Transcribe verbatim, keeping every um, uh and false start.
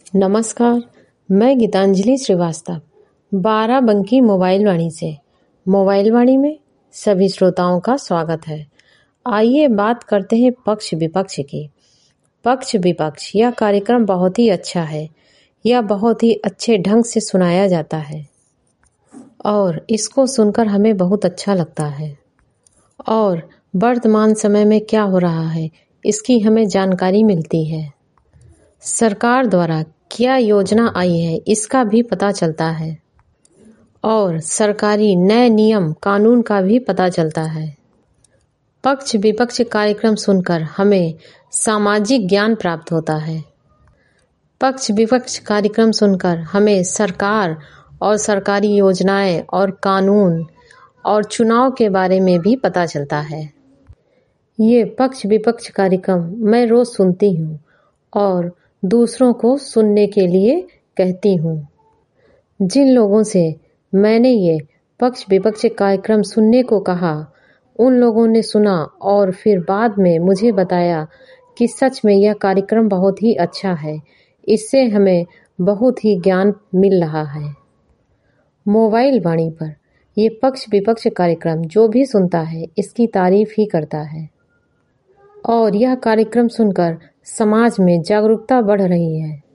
नमस्कार, मैं गीतांजलि श्रीवास्तव बाराबंकी मोबाइल वाणी से मोबाइल वाणी में सभी श्रोताओं का स्वागत है। आइए बात करते हैं पक्ष विपक्ष की। पक्ष विपक्ष यह कार्यक्रम बहुत ही अच्छा है। यह बहुत ही अच्छे ढंग से सुनाया जाता है और इसको सुनकर हमें बहुत अच्छा लगता है और वर्तमान समय में क्या हो रहा है इसकी हमें जानकारी मिलती है। सरकार द्वारा क्या योजना आई है इसका भी पता चलता है और सरकारी नए नियम कानून का भी पता चलता है। पक्ष विपक्ष कार्यक्रम सुनकर हमें सामाजिक ज्ञान प्राप्त होता है। पक्ष विपक्ष कार्यक्रम सुनकर हमें सरकार और सरकारी योजनाएं और कानून और चुनाव के बारे में भी पता चलता है। ये पक्ष विपक्ष कार्यक्रम मैं रोज सुनती हूँ और दूसरों को सुनने के लिए कहती हूँ। जिन लोगों से मैंने ये पक्ष विपक्ष कार्यक्रम सुनने को कहा, उन लोगों ने सुना और फिर बाद में मुझे बताया कि सच में यह कार्यक्रम बहुत ही अच्छा है। इससे हमें बहुत ही ज्ञान मिल रहा है। मोबाइल वाणी पर ये पक्ष विपक्ष कार्यक्रम जो भी सुनता है इसकी तारीफ ही करता है और यह कार्यक्रम सुनकर समाज में जागरूकता बढ़ रही है।